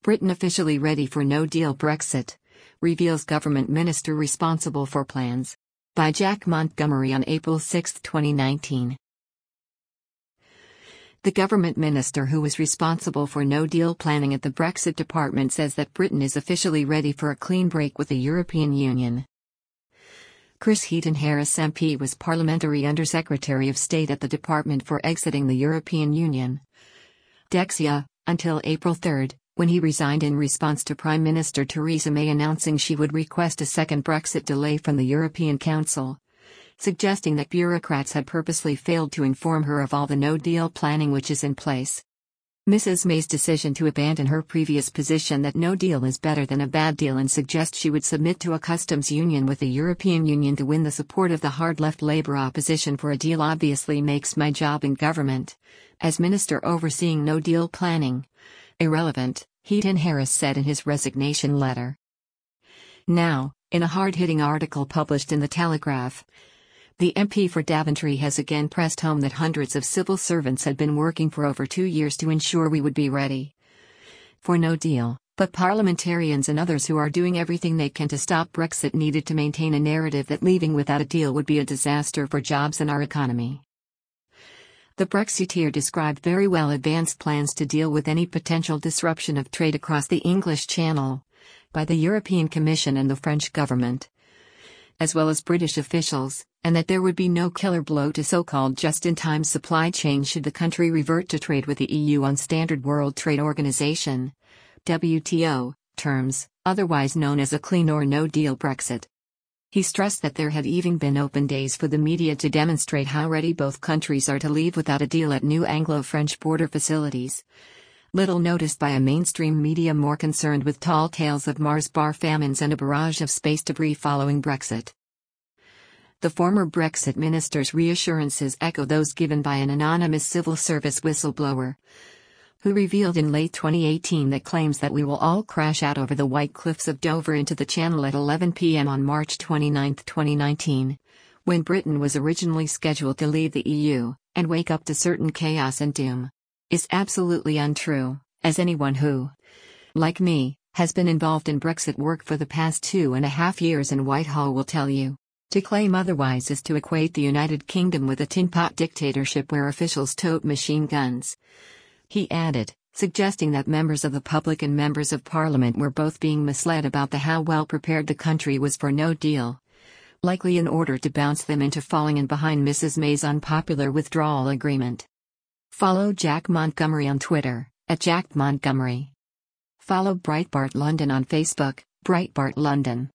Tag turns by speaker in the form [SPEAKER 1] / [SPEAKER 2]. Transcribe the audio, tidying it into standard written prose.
[SPEAKER 1] Britain officially ready for no-deal Brexit, reveals government minister responsible for plans. By Jack Montgomery on April 6, 2019. The government minister who was responsible for no-deal planning at the Brexit department says that Britain is officially ready for a clean break with the European Union. Chris Heaton-Harris MP was Parliamentary Under-Secretary of State at the Department for Exiting the European Union, Dexia, until April 3, when he resigned in response to Prime Minister Theresa May announcing she would request a second Brexit delay from the European Council, suggesting that bureaucrats had purposely failed to inform her of all the no-deal planning which is in place. Mrs. May's decision to abandon her previous position that no deal is better than a bad deal and suggest she would submit to a customs union with the European Union to win the support of the hard-left Labour opposition for a deal obviously makes my job in government, as minister overseeing no-deal planning, irrelevant, Heaton-Harris said in his resignation letter. Now, in a hard-hitting article published in The Telegraph, the MP for Daventry has again pressed home that hundreds of civil servants had been working for over 2 years to ensure we would be ready for no deal, but parliamentarians and others who are doing everything they can to stop Brexit needed to maintain a narrative that leaving without a deal would be a disaster for jobs and our economy. The Brexiteer described very well advanced plans to deal with any potential disruption of trade across the English Channel by the European Commission and the French government, as well as British officials, and that there would be no killer blow to so-called just-in-time supply chains should the country revert to trade with the EU on Standard World Trade Organization (WTO) terms, otherwise known as a clean or no-deal Brexit. He stressed that there had even been open days for the media to demonstrate how ready both countries are to leave without a deal at new Anglo-French border facilities, little noticed by a mainstream media more concerned with tall tales of Mars bar famines and a barrage of space debris following Brexit. The former Brexit minister's reassurances echo those given by an anonymous civil service whistleblower, who revealed in late 2018 that claims that we will all crash out over the white cliffs of Dover into the Channel at 11 p.m. on March 29, 2019, when Britain was originally scheduled to leave the EU, and wake up to certain chaos and doom, is absolutely untrue, as anyone who, like me, has been involved in Brexit work for the past 2.5 years in Whitehall will tell you. To claim otherwise is to equate the United Kingdom with a tin-pot dictatorship where officials tote machine guns. He added, suggesting that members of the public and members of Parliament were both being misled about how well prepared the country was for no deal, likely in order to bounce them into falling in behind Mrs. May's unpopular withdrawal agreement. Follow Jack Montgomery on Twitter, @JackMontgomery. Follow Breitbart London on Facebook, Breitbart London.